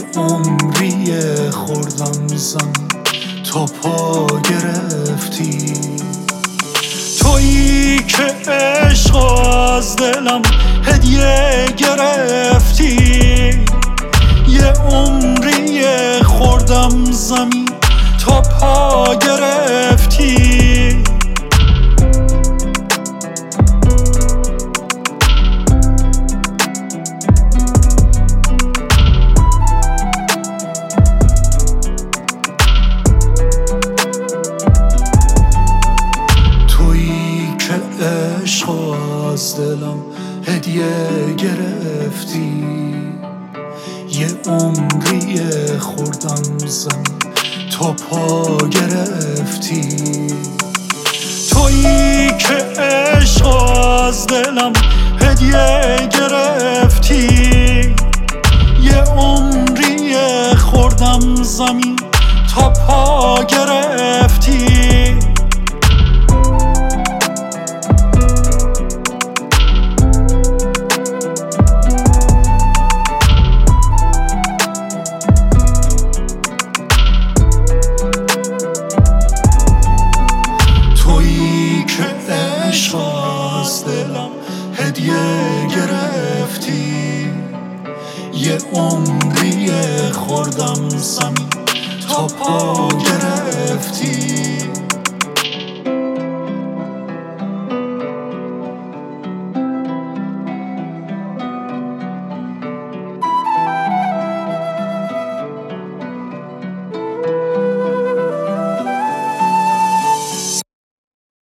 عمری خوردم زمین تا پا گرفتی. تویی که عشق از دلم هدیه گرفتی. یه عمری خوردم زمین تا پا گرفتی. عشق از دلم هدیه گرفتی. یه عمری خوردم زمین تا پا گرفتی. تویی که عشق از دلم هدیه گرفتی. یه عمری خوردم زمین تا پا گرفتی. عشق از دلم هدیه گرفتی. یه عمری خوردم زمین تا پا گرفتی.